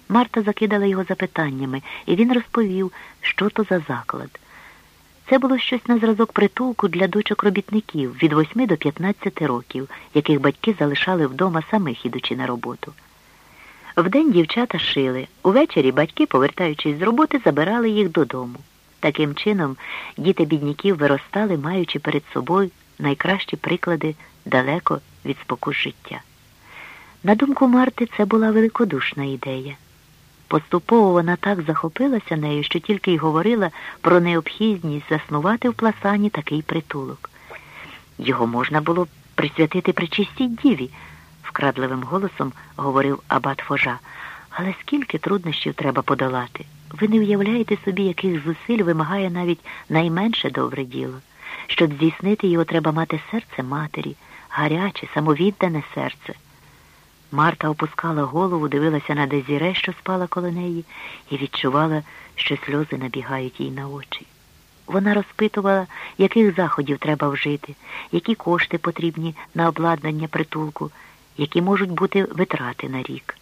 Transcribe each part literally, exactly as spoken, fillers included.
Марта закидала його запитаннями, і він розповів, що то за заклад. Це було щось на зразок притулку для дочок-робітників від восьми до п'ятнадцяти років, яких батьки залишали вдома самих, ідучи на роботу. Вдень дівчата шили, увечері батьки, повертаючись з роботи, забирали їх додому. Таким чином, діти бідняків виростали, маючи перед собою найкращі приклади далеко від спокус життя. На думку Марти, це була великодушна ідея. Поступово вона так захопилася нею, що тільки й говорила про необхідність заснувати в Пласані такий притулок. Його можна було присвятити Пречистій Діві, вкрадливим голосом говорив абат Фожа. Але скільки труднощів треба подолати. Ви не уявляєте собі, яких зусиль вимагає навіть найменше добре діло. Щоб здійснити його, треба мати серце матері, гаряче, самовіддане серце. Марта опускала голову, дивилася на Дезіре, що спала коло неї, і відчувала, що сльози набігають їй на очі. Вона розпитувала, яких заходів треба вжити, які кошти потрібні на обладнання притулку, які можуть бути витрати на рік.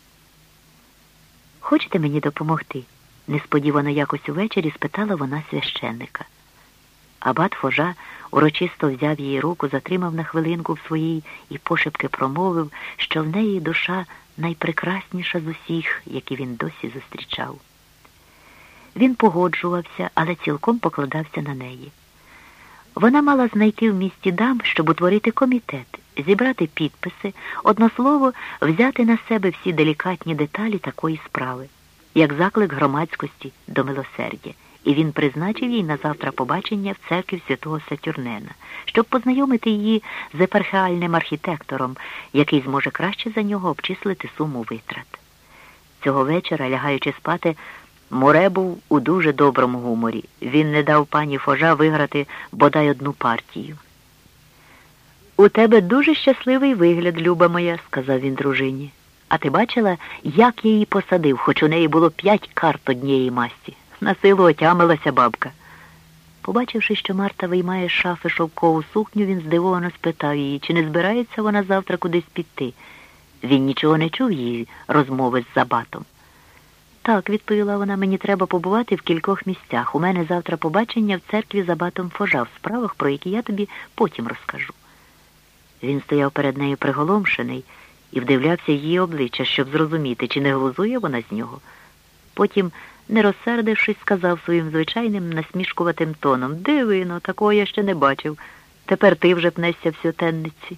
«Хочете мені допомогти?» – несподівано якось увечері спитала вона священника. Абат Фожа урочисто взяв її руку, затримав на хвилинку в своїй і пошепки промовив, що в неї душа найпрекрасніша з усіх, які він досі зустрічав. Він погоджувався, але цілком покладався на неї. Вона мала знайти в місті дам, щоб утворити комітет, зібрати підписи, одно слово, взяти на себе всі делікатні деталі такої справи, як заклик громадськості до милосердя. І він призначив їй на завтра побачення в церкві святого Сатюрнена, щоб познайомити її з епархіальним архітектором, який зможе краще за нього обчислити суму витрат. Цього вечора, лягаючи спати, Море був у дуже доброму гуморі. Він не дав пані Фожа виграти бодай одну партію. «У тебе дуже щасливий вигляд, люба моя», – сказав він дружині. «А ти бачила, як я її посадив, хоч у неї було п'ять карт однієї масті? На силу отямилася бабка». Побачивши, що Марта виймає з шафи шовкову сукню, він здивовано спитав її, чи не збирається вона завтра кудись піти. Він нічого не чув її розмови з Забатом. «Так», – відповіла вона, – «мені треба побувати в кількох місцях. У мене завтра побачення в церкві з абатом Фожа в справах, про які я тобі потім розкажу». Він стояв перед нею приголомшений і вдивлявся її обличчя, щоб зрозуміти, чи не глузує вона з нього. Потім, не розсердившись, сказав своїм звичайним насмішкуватим тоном: «Дивино, такого я ще не бачив. Тепер ти вже пнешся в святенниці».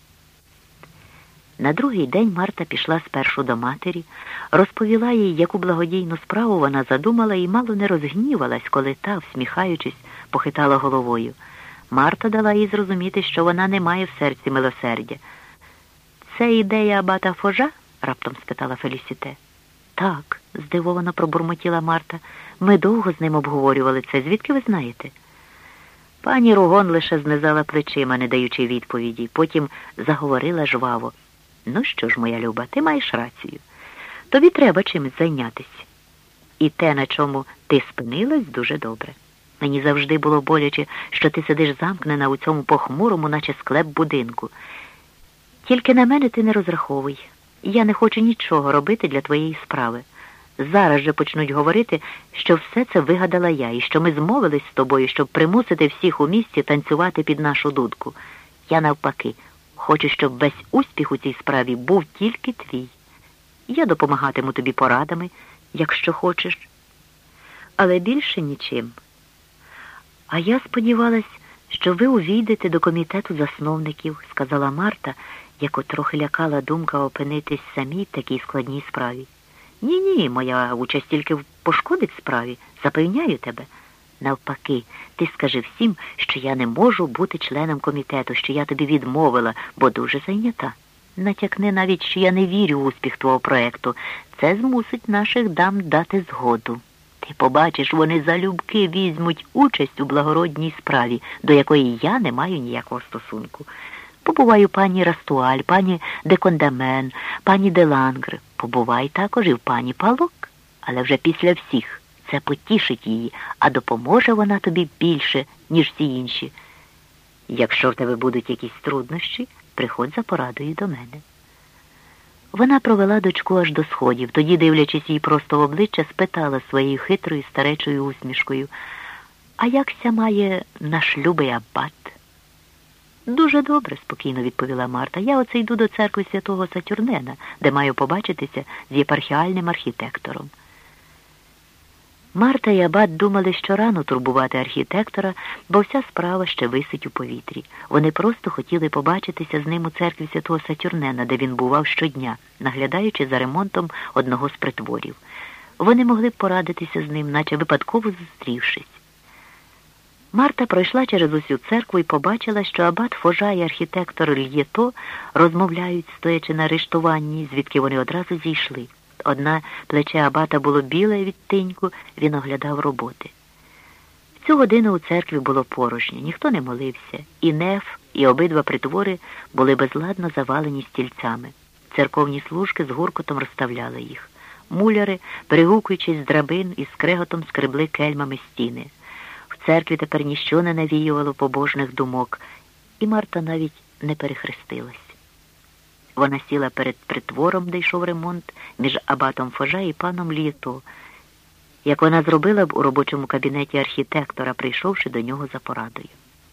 На другий день Марта пішла спершу до матері, розповіла їй, яку благодійну справу вона задумала, і мало не розгнівалась, коли та, всміхаючись, похитала головою. Марта дала їй зрозуміти, що вона не має в серці милосердя. «Це ідея абата Фожа?» – раптом спитала Фелісіте. «Так», – здивовано пробурмотіла Марта. «Ми довго з ним обговорювали це. Звідки ви знаєте?» Пані Ругон лише знизала плечима, не даючи відповіді. Потім заговорила жваво. «Ну що ж, моя люба, ти маєш рацію. Тобі треба чимось зайнятися. І те, на чому ти спинилась, дуже добре. Мені завжди було боляче, що ти сидиш замкнена у цьому похмурому, наче склеп будинку. Тільки на мене ти не розраховуй. Я не хочу нічого робити для твоєї справи. Зараз же почнуть говорити, що все це вигадала я, і що ми змовились з тобою, щоб примусити всіх у місті танцювати під нашу дудку. Я навпаки хочу, щоб весь успіх у цій справі був тільки твій. Я допомагатиму тобі порадами, якщо хочеш, але більше нічим. А я сподівалась, що ви увійдете до комітету засновників», – сказала Марта, яку трохи лякала думка опинитись самій в такій складній справі. «Ні-ні, моя участь тільки пошкодить справі, запевняю тебе. Навпаки, ти скажи всім, що я не можу бути членом комітету, що я тобі відмовила, бо дуже зайнята. Натякни навіть, що я не вірю в успіх твого проекту. Це змусить наших дам дати згоду. Ти побачиш, вони залюбки візьмуть участь у благородній справі, до якої я не маю ніякого стосунку. Побуваю пані Растуаль, пані де Кондамен, пані де Лангр. Побувай також і в пані Палок, але вже після всіх. Це потішить її, а допоможе вона тобі більше, ніж всі інші. Якщо в тебе будуть якісь труднощі, приходь за порадою до мене». Вона провела дочку аж до сходів, тоді, дивлячись їй просто в обличчя, спитала своєю хитрою старечою усмішкою: «А якся має наш любий аббат?» «Дуже добре», – спокійно відповіла Марта. «Я оце йду до церкви святого Сатюрнена, де маю побачитися з єпархіальним архітектором». Марта і абат думали, що рано турбувати архітектора, бо вся справа ще висить у повітрі. Вони просто хотіли побачитися з ним у церкві святого Сатюрнена, де він бував щодня, наглядаючи за ремонтом одного з притворів. Вони могли б порадитися з ним, наче випадково зустрівшись. Марта пройшла через усю церкву і побачила, що абат Фожа і архітектор Льєто розмовляють, стоячи на арештуванні, звідки вони одразу зійшли. Одне плече абата було біле від тиньку, він оглядав роботи. В цю годину у церкві було порожньо, ніхто не молився. І неф, і обидва притвори були безладно завалені стільцями. Церковні служки з гуркотом розставляли їх. Муляри, перегукуючись з драбин, із скреготом скребли кельмами стіни. В церкві тепер ніщо не навіювало побожних думок, і Марта навіть не перехрестилась. Вона сіла перед притвором, де йшов ремонт, між абатом Фожа і паном Льєто, як вона зробила б у робочому кабінеті архітектора, прийшовши до нього за порадою.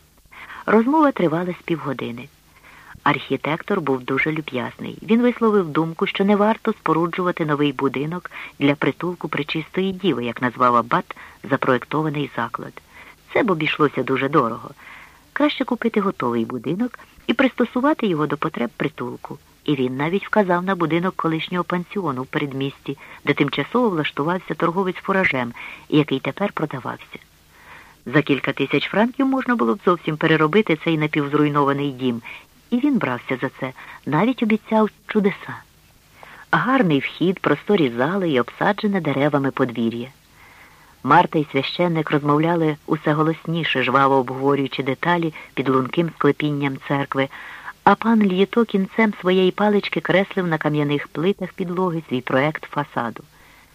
Розмова тривала з півгодини. Архітектор був дуже люб'язний. Він висловив думку, що не варто споруджувати новий будинок для притулку Пречистої Діви, як назвав абат запроєктований заклад. Це б обійшлося дуже дорого. Краще купити готовий будинок і пристосувати його до потреб притулку. І він навіть вказав на будинок колишнього пансіону в передмісті, де тимчасово влаштувався торговець фуражем, який тепер продавався. За кілька тисяч франків можна було б зовсім переробити цей напівзруйнований дім, і він брався за це, навіть обіцяв чудеса. Гарний вхід, просторі зали і обсаджене деревами подвір'я. Марта і священник розмовляли усе голосніше, жваво обговорюючи деталі під лунким склепінням церкви, а пан Льєто кінцем своєї палички креслив на кам'яних плитах підлоги свій проект фасаду.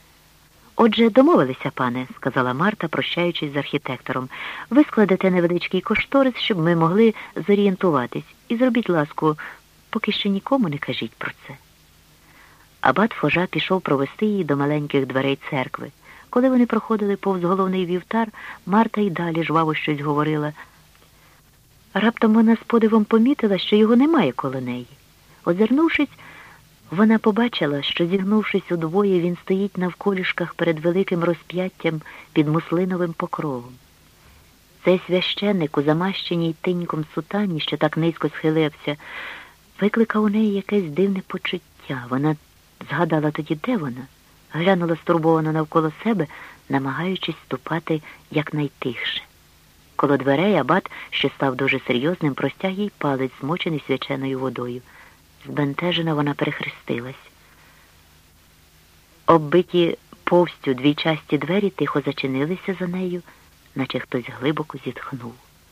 «Отже, домовилися, пане», – сказала Марта, прощаючись з архітектором. «Ви складете невеличкий кошторис, щоб ми могли зорієнтуватись. І зробіть ласку, поки що нікому не кажіть про це». Абат Фожа пішов провести її до маленьких дверей церкви. Коли вони проходили повз головний вівтар, Марта й далі жваво щось говорила. Раптом вона з подивом помітила, що його немає коло неї. Озирнувшись, вона побачила, що, зігнувшись удвоє, він стоїть навколішках перед великим розп'яттям під муслиновим покровом. Цей священник у замащеній тиньком сутані, що так низько схилився, викликав у неї якесь дивне почуття. Вона згадала тоді, де вона, глянула стурбовано навколо себе, намагаючись ступати якнайтихше. Коло дверей абат, що став дуже серйозним, простяг їй палець, змочений свяченою водою. Збентежена вона перехрестилась. Оббиті повстю двійчасті двері тихо зачинилися за нею, наче хтось глибоко зітхнув.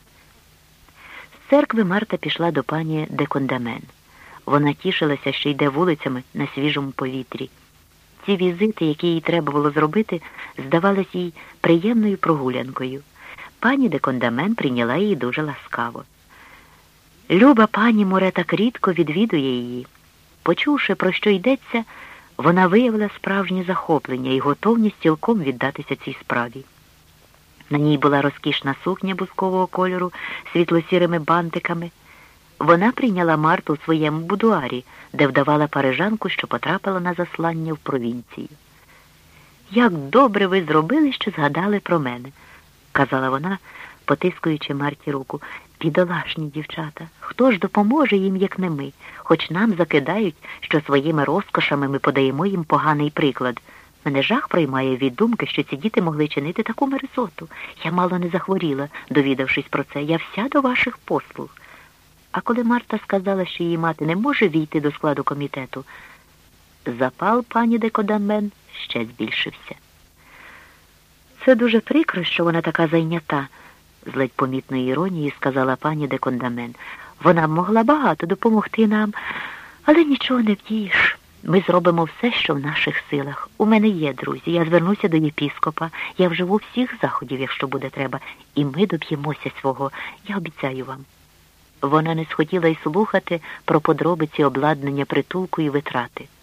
З церкви Марта пішла до пані де Кондамен. Вона тішилася, що йде вулицями на свіжому повітрі. Ці візити, які їй треба було зробити, здавались їй приємною прогулянкою. Пані де Кондамен прийняла її дуже ласкаво. Люба пані Море так рідко відвідує її. Почувши, про що йдеться, вона виявила справжнє захоплення і готовність цілком віддатися цій справі. На ній була розкішна сукня бускового кольору з світло-сірими бантиками. Вона прийняла Марту у своєму будуарі, де вдавала парижанку, що потрапила на заслання в провінцію. «Як добре ви зробили, що згадали про мене», – казала вона, потискуючи Марті руку. «Бідолашні дівчата, хто ж допоможе їм, як не ми? Хоч нам закидають, що своїми розкошами ми подаємо їм поганий приклад. Мене жах приймає від думки, що ці діти могли чинити таку мерзоту. Я мало не захворіла, довідавшись про це. Я вся до ваших послуг». А коли Марта сказала, що її мати не може війти до складу комітету, запал пані де Кондамен ще збільшився. «Це дуже прикро, що вона така зайнята», – з ледь помітною іронією сказала пані де Кондамен. «Вона б могла багато допомогти нам, але нічого не вдієш. Ми зробимо все, що в наших силах. У мене є друзі, я звернуся до єпіскопа, я вживу всіх заходів, якщо буде треба, і ми доб'ємося свого, я обіцяю вам». Вона не схотіла й слухати про подробиці обладнання притулку і витрати.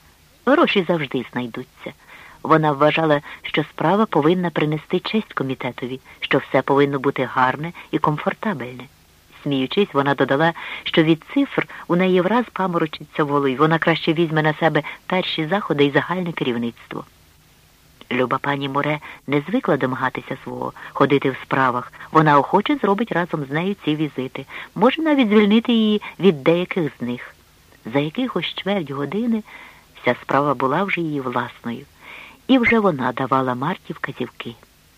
Гроші завжди знайдуться. Вона вважала, що справа повинна принести честь комітетові, що все повинно бути гарне і комфортабельне. Сміючись, вона додала, що від цифр у неї враз паморочиться в голові. Вона краще візьме на себе перші заходи і загальне керівництво. Люба пані Море не звикла домагатися свого, ходити в справах. Вона охоче зробить разом з нею ці візити. Може навіть звільнити її від деяких з них. За якихось чверть години вся справа була вже її власною. І вже вона давала Марті вказівки.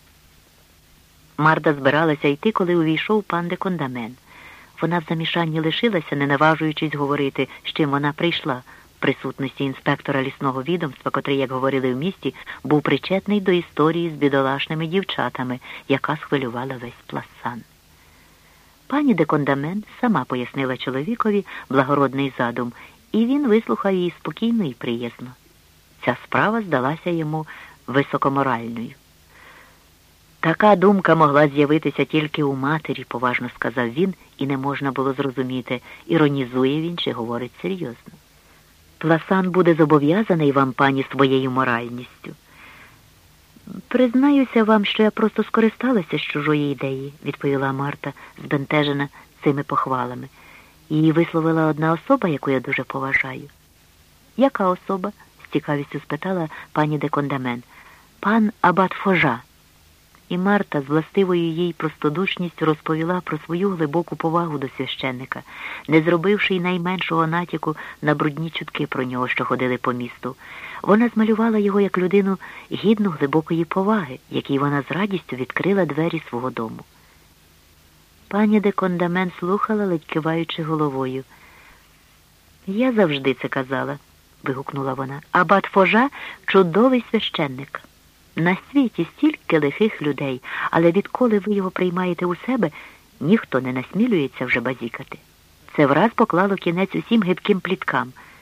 Марта збиралася йти, коли увійшов пан де Кондамен. Вона в замішанні лишилася, не наважуючись говорити, з чим вона прийшла. В присутності інспектора лісного відомства, котрий, як говорили в місті, був причетний до історії з бідолашними дівчатами, яка схвилювала весь Пласан. Пані де Кондамен сама пояснила чоловікові благородний задум, і він вислухав її спокійно і приязно. Ця справа здалася йому високоморальною. Така думка могла з'явитися тільки у матері, поважно сказав він, і не можна було зрозуміти, іронізує він чи говорить серйозно. Пласан буде зобов'язаний вам, пані, своєю моральністю. Признаюся вам, що я просто скористалася з чужої ідеї, відповіла Марта, збентежена цими похвалами. Її висловила одна особа, яку я дуже поважаю. Яка особа? З цікавістю спитала пані де Кондамен. Пан абат Фожа. І Марта з властивою їй простодушністю розповіла про свою глибоку повагу до священника, не зробивши й найменшого натяку на брудні чутки про нього, що ходили по місту. Вона змалювала його як людину гідну глибокої поваги, якій вона з радістю відкрила двері свого дому. Пані де Кондамен слухала, ледь киваючи головою. «Я завжди це казала», – вигукнула вона. «Абат Фожа – чудовий священник. На світі стільки лихих людей, але відколи ви його приймаєте у себе, ніхто не насмілюється вже базікати». Це враз поклало кінець усім гидким пліткам –